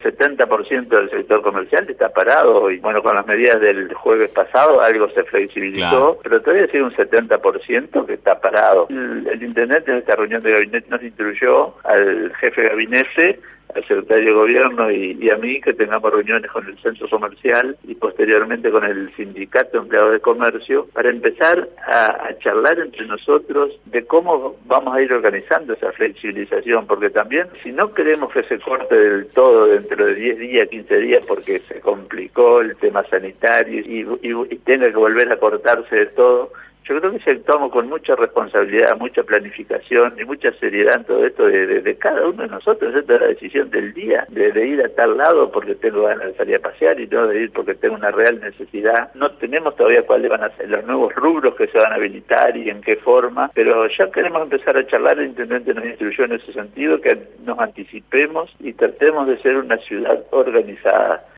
70% del sector comercial está parado y bueno, con las medidas del jueves pasado algo se flexibilizó, claro, pero todavía sigue un 70% que está parado. El intendente en esta reunión de gabinete nos instruyó al jefe de gabinete, al secretario de gobierno y a mí, que tengamos reuniones con el centro comercial y posteriormente con el sindicato de empleados de comercio para empezar a charlar entre nosotros de cómo vamos a ir organizando esa flexibilización, porque también si no queremos que se corte del todo dentro de 10 días, 15 días, porque se complicó el tema sanitario y tenga que volver a cortarse de todo, yo creo que si actuamos con mucha responsabilidad, mucha planificación y mucha seriedad en todo esto de cada uno de nosotros, esta es la decisión del día, de ir a tal lado porque tengo ganas de salir a pasear y no de ir porque tengo una real necesidad. No tenemos todavía cuáles van a ser los nuevos rubros que se van a habilitar y en qué forma, pero ya queremos empezar a charlar. El intendente nos instruyó en ese sentido, que nos anticipemos y tratemos de ser una ciudad organizada.